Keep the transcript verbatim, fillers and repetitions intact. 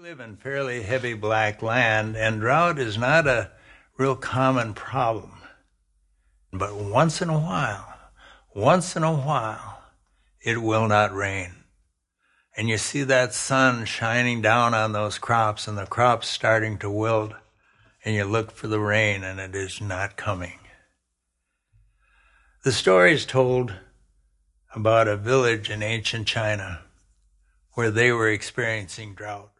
live in fairly heavy black land, and drought is not a real common problem. But once in a while, once in a while, it will not rain. And you see that sun shining down on those crops, and the crops starting to wilt, and you look for the rain, and it is not coming. The story is told about a village in ancient China where they were experiencing drought.